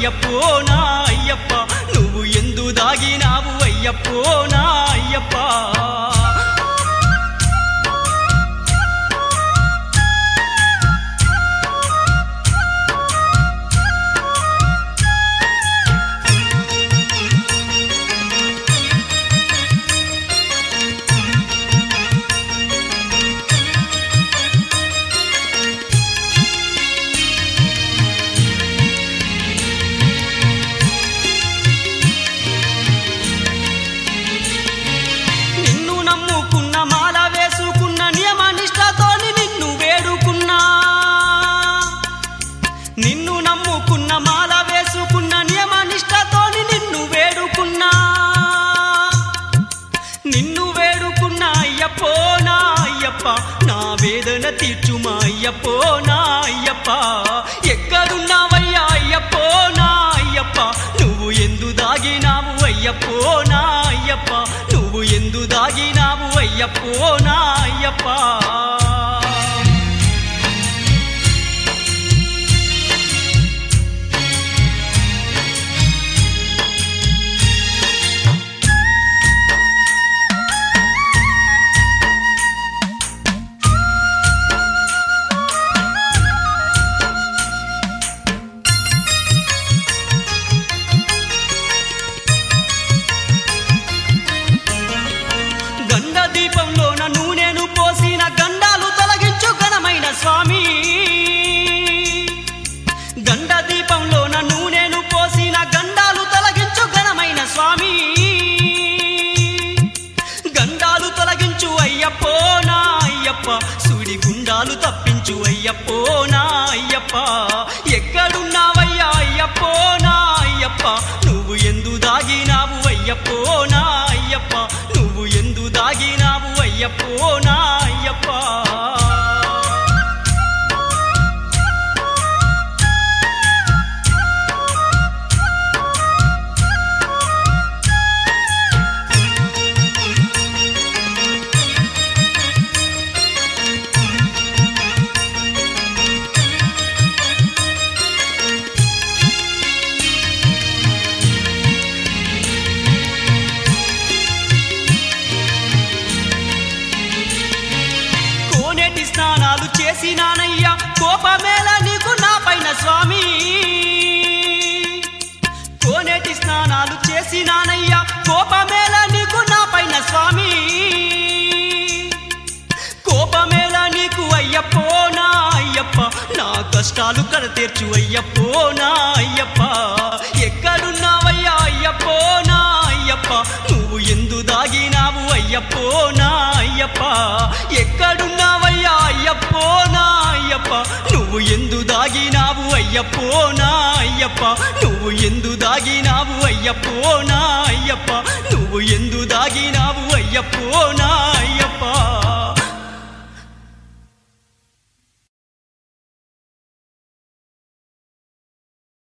అయ్యప్పో నా అయ్యప్ప నువ్వు ఎందు దాగినావు అయ్యప్పో నా అయ్యప్ప నా వేదన తీర్చుమా అయ్యప్పో నా అయ్యప్ప ఎక్కడున్నావయ్యా అయ్యప్పో నా అయ్యప్ప నువ్వు ఎందు దాగినావు అయ్యప్పో నా అయ్యప్ప నువ్వు ఎందు దాగినావు అయ్యప్పో నా అయ్యప్ప దీపంలోన నూనెను పోసిన గండాలు తొలగించు ఘనమైన స్వామి గండ దీపంలోన నూనెను పోసిన గండాలు తొలగించు ఘనమైన స్వామి గండాలు తొలగించు అయ్యప్పో నా అయ్యప్ప సుడి గుండాలు తప్పించు అయ్యప్పో నా అయ్యప్ప ఎక్కడున్నావయ్యా అయ్యప్పో నా అయ్యప్ప నువ్వు ఎందు దాగినావు అయ్యప్పో నా అయ్యప్ప నువ్వు ఎందు దాగినావు అయ్యప్పో నా అయ్యప్ప స్నానాలు చేసినానయ్యా కోపమేళ నీకు నా పైన స్వామి కోనేటి స్నానాలు చేసినానయ్యా కోపమేళ నీకు నా పైన స్వామి కోపమేళ నీకు అయ్యప్పో నా అయ్యప్ప నా కష్టాలు కడతీర్చు అయ్యప్పో నా అయ్యప్ప ఎక్కడున్నావయ్యా అయ్యప్పో నా అయ్యప్ప నువ్వు ఎందు దాగినావు అయ్యప్పో నా అయ్యప్ప ఎక్కడున్నావయ్యా అయ్యప్పో నా అయ్యప్ప నువ్వు ఎందు దాగినావు అయ్యప్పో నా అయ్యప్ప నువ్వు ఎందు దాగినావు అయ్యప్పో నా అయ్యప్ప నువ్వు ఎందు దాగినావు అయ్యప్పో నా